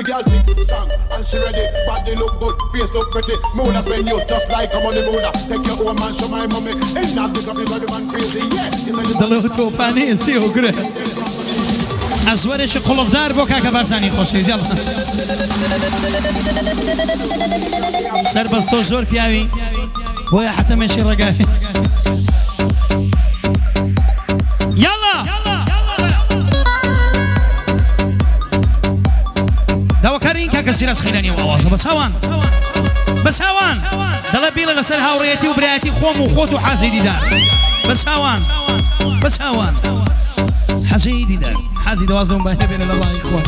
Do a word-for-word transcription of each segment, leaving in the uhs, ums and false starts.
girl thick, strong, and she ready. Body look good, face look pretty. Moona spend you just like a money Moona. Take your own man, show my mommy. Ain't not the club, is the man crazy, yeah. دلو تو پانی سی و گره. از ورش قلبدار بو که برزنی خوشی جل. سرباز تو زور پیاوی. بویا حتی میشی رگای. يلا دوا كارين كاكسير اسخيلاني وأوازه بس هوان بس هوان دلا بيلا لسر هاوريتي وبرياتي خوم وخوت وحازيدي دار بس هوان بس هوان حازيدي دار حازيدي وازهم بين بين الله يا اخوان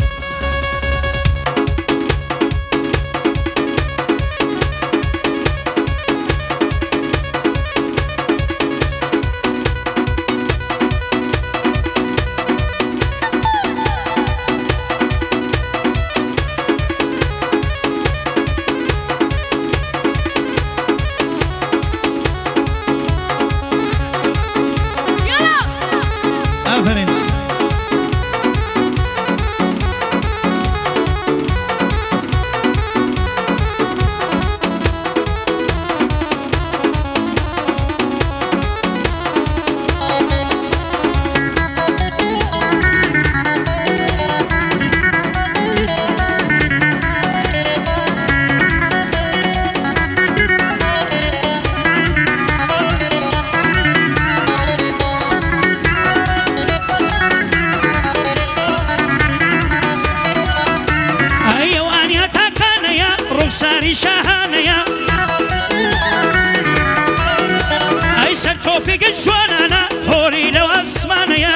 توفيق الجوانانا هوري لو اسمانيا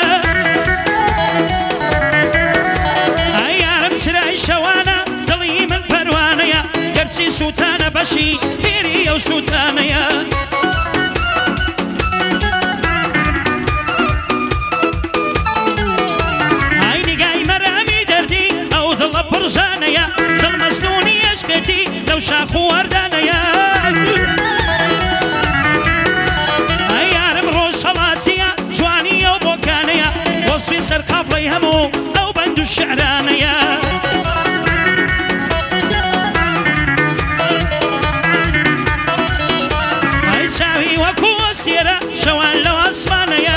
ايارم سراي شوانا ضلي من بروانيا قرسي سوتانا بشي هيري او سوتانيا عيني قاي مرامي دردي او ضل برزانيا ضل مسنوني يشكتي لو شاخو وردانيا وصفي سرقاف ليهمو أو بندو الشعرانيا هاي ساوي وكو سيرة شوان لو أسمانيا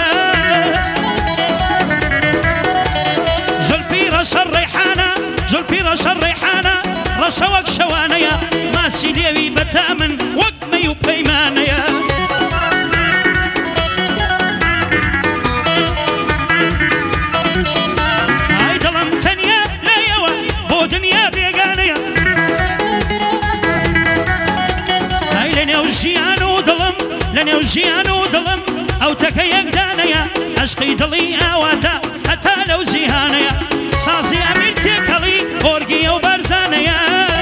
زلفي رش الريحانة زلفي رش الريحانة رشوك شوانيا ما سيديوي بتامن وقمي وبيمانيا دنيا بيغانيا هاي لنيو جيانو ظلم لنيو جيانو ظلم او تكيك دانيا عشقي ضلي اواتا حتى لو زيهانيا صاصي امير تيكالي اورقي وبرزانيا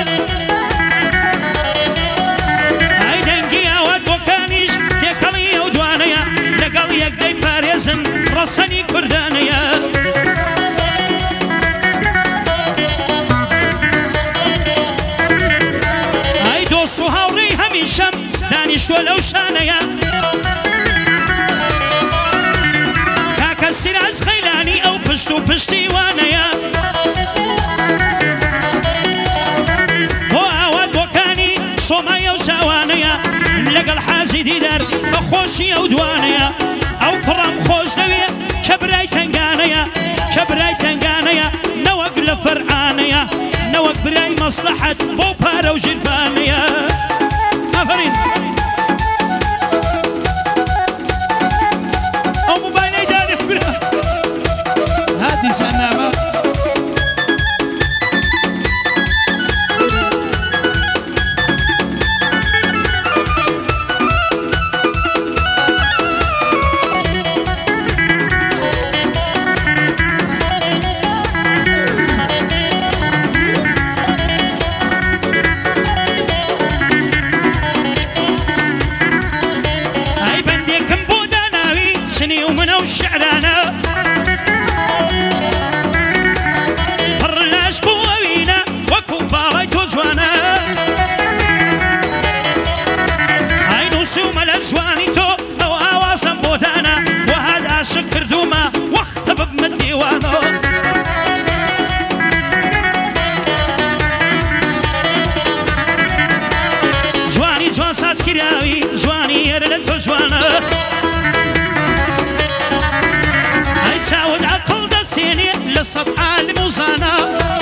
هاي دنقي اوات وكانيش تيكالي ودوانيا لقال يقدي باريزن رسني كردانيا دوستو هاوري هميشم دانيشتو لو شانيا كاكا سراز خيلاني او بشتو بشتي وانيا هو اواد وكاني صومايا وساوانيا لقى الحازي ديدار بخوشي او دوانيا او كرم خوش دوية كبراي تنقانيا كبراي تنقانيا نوق لفرعانيا نوق براي مصلحة بوبارا وجرفانيا أفرين أو موبايلي جاني برا هذه سنامة گیراوی جوانی ئێرە لە تۆ جوانە ئەی چاوت عەقڵ دەسێنێ لە سەد عالم و زانە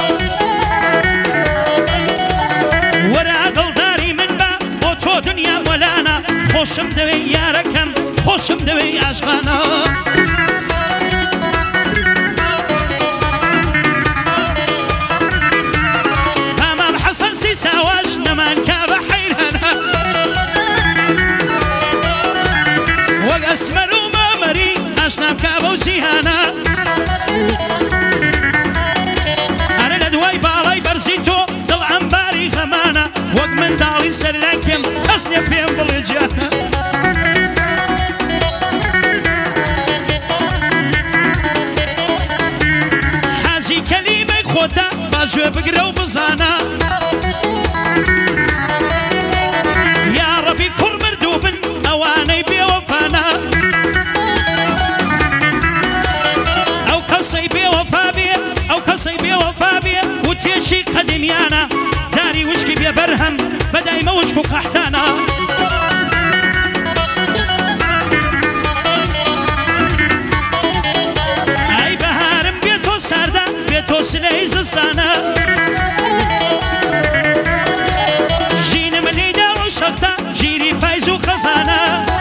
وەرە دڵداری من بە بۆ تۆ دنیا وەلانە خۆشم دەوێ یارەکەم خۆشم دەوێ عاشقانە هەمام حەسەن سی ساواش نەمان کا بە حەیرانە وەک ئەسمەر و مامەری ئاشنام کا بەو جیهانە ئەرە لە دوای باڵای بەرزی تۆ دڵ ئەمباری غەمانە وەک منداڵی سەرلاکێم کەس نییە پێم بڵێ جانە حاجی کەلیمەی خۆتە باگوێ بگرە و بزانە یا ڕەبی کوڕ مردوو بن ئەوانەی بێوەفانە ئەو کەسەی بێوەفا بێ ئەو کەسەی بێوەفا بێ و تێشی قەدیمیانە داری وشکی بێ بەرهەم بەدایمە وشک و قەحتانە ئەی بەهارم بێ تۆ ساردا بێ تۆ سلەی زستانە ژینم لێدا و شەقتا ژیری فایز و خەزانە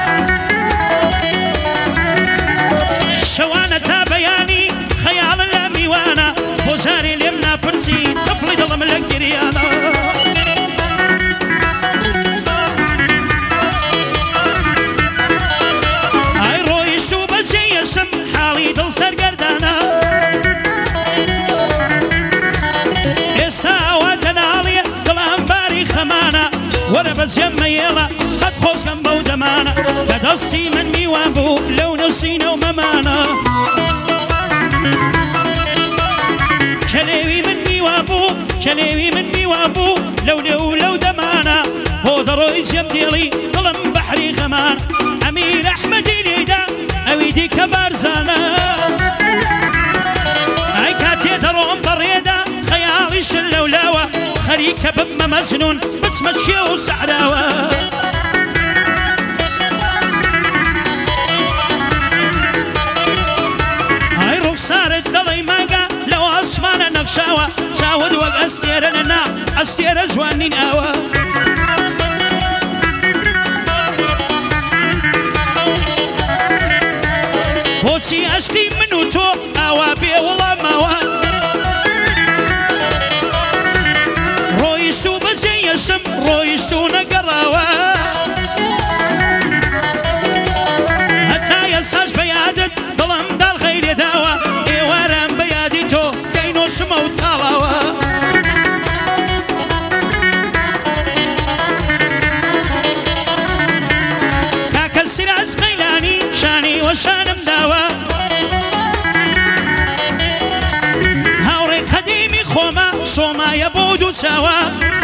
شەوانە تا بەیانی خەیاڵە لە میوانە بۆ جارێ لێم ناپرسی چەپڵی دڵم لە گریانە ئای ڕۆیشت و بەجێ یەشم حاڵی دڵ سەرگەردانە ئێستا ئەوە دەناڵێ دڵ ئەمباری خەمانە وەرە بەجێم مەیێڵە سەد خۆزگەم بەو دەمانە کە دەستی من میوان بوو لەو نەوسینە و مەمانە کەلێوی من میوان بوو کەلێوی من میوان بوو لەو لێو لەو دەمانە بۆ دەڕۆی جێم دێڵی دڵم بەحری غەمان ئەمیر ئەحمەدی لێدا ئەوی دیکە بارزانە ئەی کاتێ دەڕۆم بەڕێدا خەیاڵی شل لەولاوە خەریکە ببمە مەجنون بچمە چێ و سەحراوە ئەی ڕوخسارت دەڵی ماگە لەو ئاسمانە نەخشاوە چاوت وەک ئەستێرە لەنا ئەستێرە جوانین ئاوە بۆچی ئەشقی من و تۆ ئاوا بێ وەڵاماوە ڕۆیشت و بەجێ یەشم ڕۆیشت و نەگەڕاوە هەتا ئێساش بە یادت دڵم داڵغەی لێداوە ئێوارم بە یادی تۆ دەینۆشمە و تاڵاوە کاکە سیراج خەیلانی شانی وەشانم داوە هاوڕێ قەدیمی خۆمە سۆمایە بۆ دوو چاوە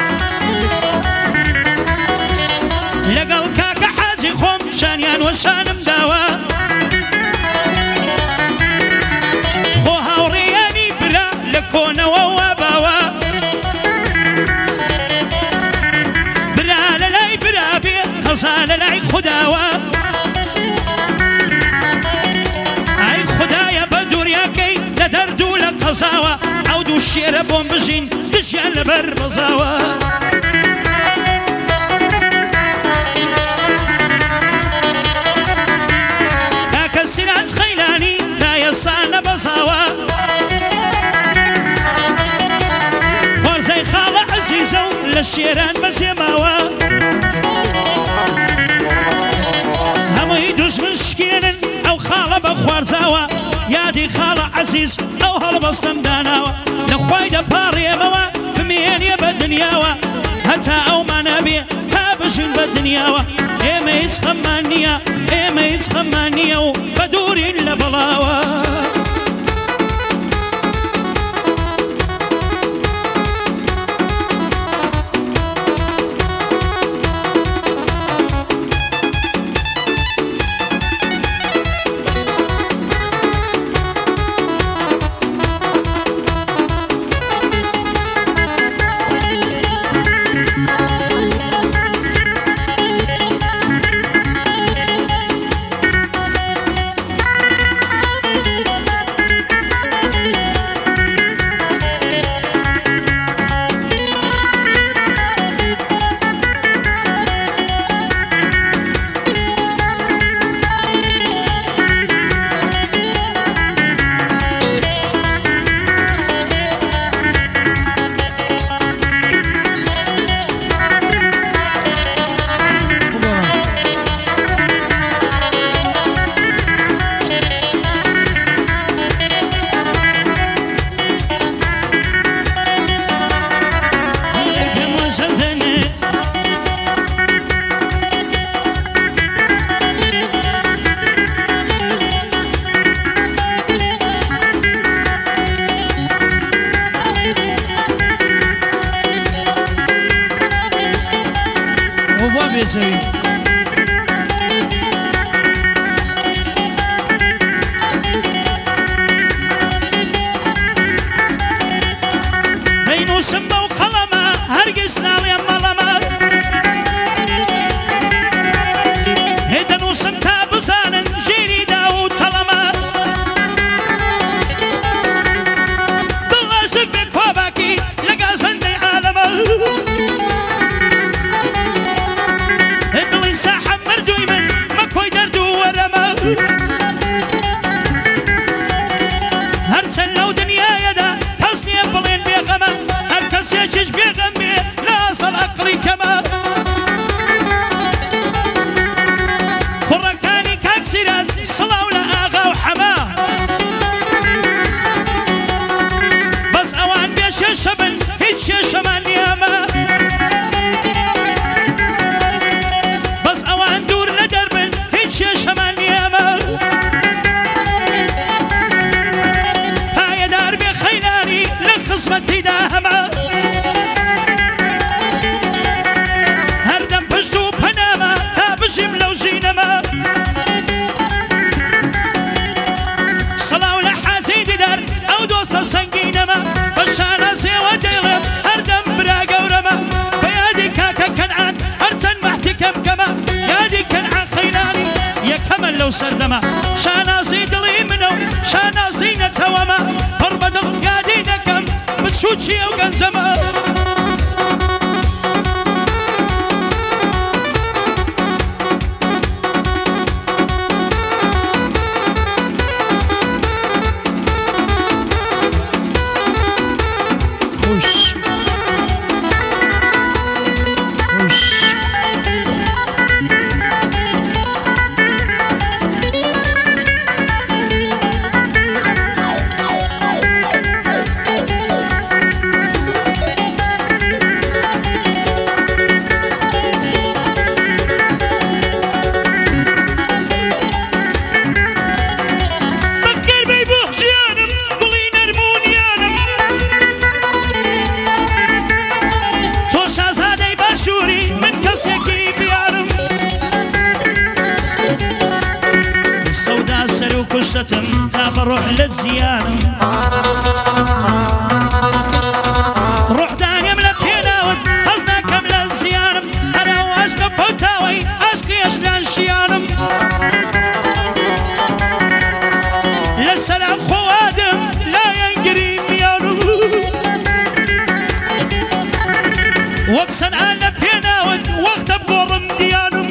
لەگەڵ کاکە حاجی خۆم شانیان وەشانم داوە خۆ هاوڕێیانی برا لە کۆنەوە واباوە برا لە لای برا بێ قەزا لە لای خودداوە ئای خوددایە بە دووریاکەی لە دەرد و لە قەزاوە ئەو دوو شێرە بۆم بژین دژیان لەبەر بەزاوە کاکە سیراج خەیلانی تا ئێستا نەبەزاوە خۆرزەی خاڵە عەزیزە و لە شێران بەجێماوە هەمووی دوژمن شکێنن ئەو خاڵە بە خوارزاوە یادی خاڵە عەزیز ئەو هەڵبەستەم داناوە لەخوای دەپاڕێمەوە بمێنێ بە دنیاوە هەتا ئەومانە بێ تا بژین بە دنیاوە ئێمە هیچ خەممان نییە ئێمە هیچ خەممان نییە و بە دوورین لە بەڵاوە بەسەوی دەینووسم بەو قەڵەمە هەرگیز ناڵێم مەڵەمە هێ دەنووسم تا بزانن ژێری دا و تەڵەمە دڵ عاشق بێت خۆباکی لە گازەندەی عالەمە هێ دڵی ساحەم مردووی من مەکۆی دەرد و وەرەمە هەرچەند لەو دنیایەدا هەست نییە بڵێن بێغەمە هەر کەسێکیش بێغەم بێ لە ئەسڵ ئەقڵی کەمە کوڕەکانی کاک سیراج سڵاو لە ئاغا و حەما بەس ئەوان بێ شێشە بن هیچ شێشەمان نیامە بەس ئەوان دوور لە دەربن هیچ شێشەمان نیامە پایەدار بێ خەینانی لە خزمەتیدا هەمە هەردەم پشت و پەنامە تا بژیم لەو ژینەمە سەڵاو لە حاجەی دیدار ئەو دۆسە سەنگینەمە بە شانەزێوە دەیڵێم هەردەم برا گەورەمە بە یادی کاکە کەنعان هەرچەند مەحتی کەم کەمە یادی کەنعان خەینانی یەکەمە لەو سەردەمە شانازی دڵی منە و شانازی نەتەوەمە پڕ بە دڵ یادی دەکەم بچووچی ئەو گەنجەمە كشتتم تاب روح للزيانم روح داني ملك يناود حزنا كمل الزيانم انا واشق فوتاوي اشقي اشلان شيانم للسلام خوادم لا ينقري ميانم وقسن انا بيناود وقت بقرم ديانم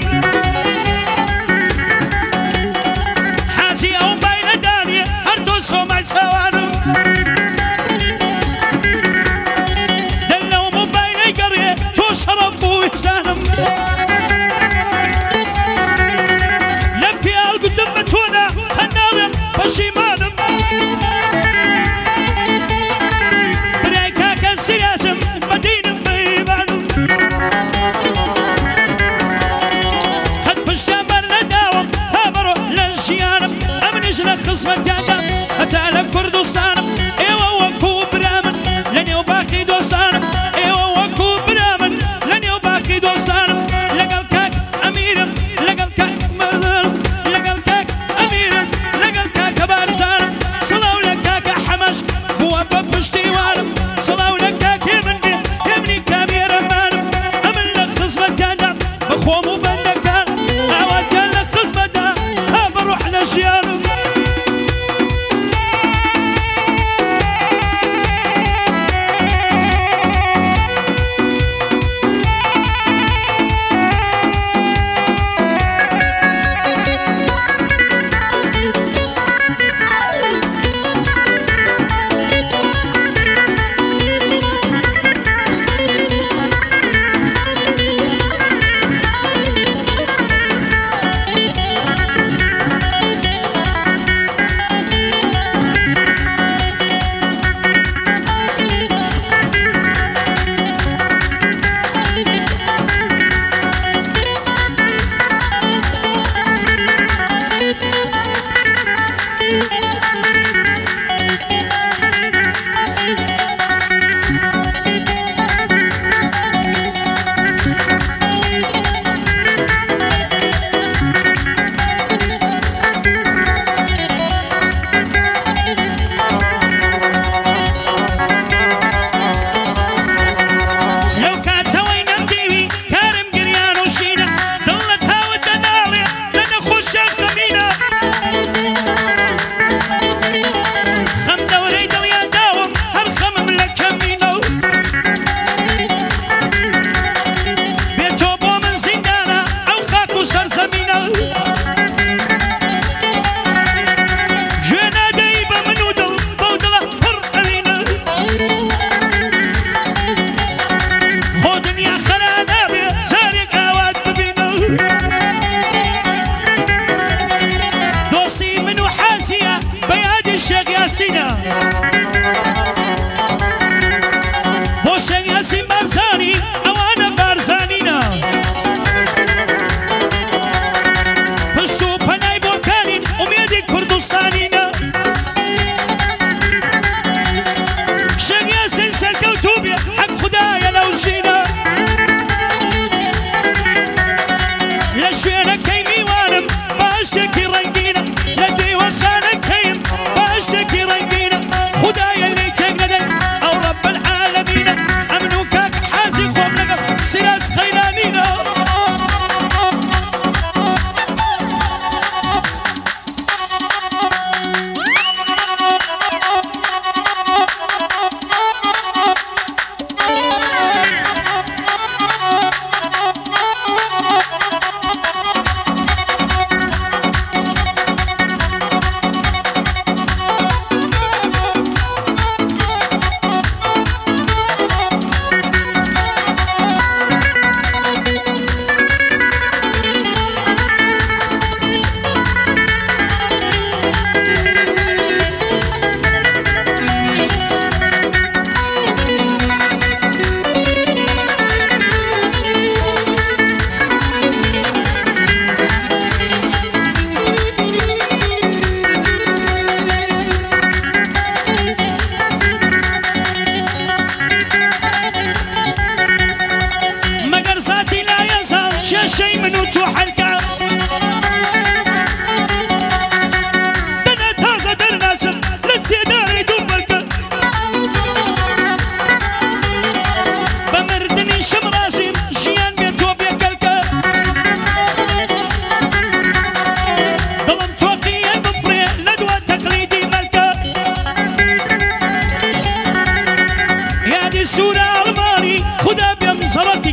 او بين داني هردو سوماي سوانم دلو مو بين قرية تو شرف ووجدانم لبي القدم بتونا خنالم بشيمانم بريكاك السياسم بدينم بيبانم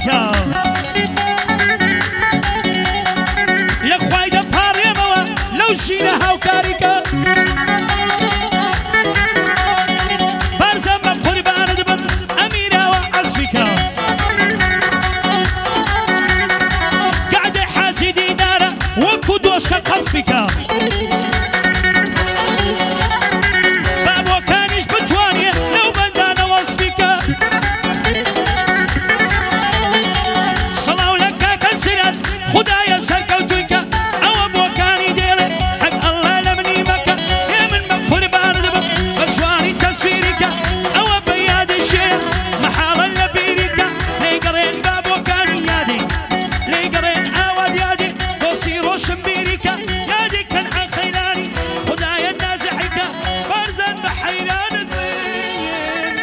بکە لە خوای دەپاڕێمەوە لەو ژینە هاوکاریکە بارزە بە قوربانت بم ئەمیراوە عەزمیکە گادێ حاجی دیدارە وەکو دۆشکە قەسبیکە بابۆکانیش بتوانێ لەو بەندانە وەسفیکە سەڵاو لە کاکە سیراج خودایە سەرکەوتوویکە ئەوە بۆکانی دێڵێ حەق ئەڵڵا لە منی مەکە هێ من بە قوربانت بم بە جوانی تەسویریکە ئەوە بە یادی شێر مەحاڵە لە بیریکە لێیگەڕێن بابۆکانی یادی لێیگەڕێن ئاواد یادی دۆستی ڕۆشن بیریکە یادی کەنعان خەیلانی خودایە نازحیکە بارزان بە حەیرانت بێن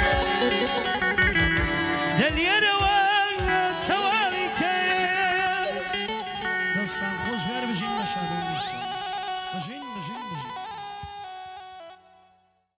دەلێرەوە تەواویکە دەستان خۆش بێر بژین بە شادۆ بژین بژین بژین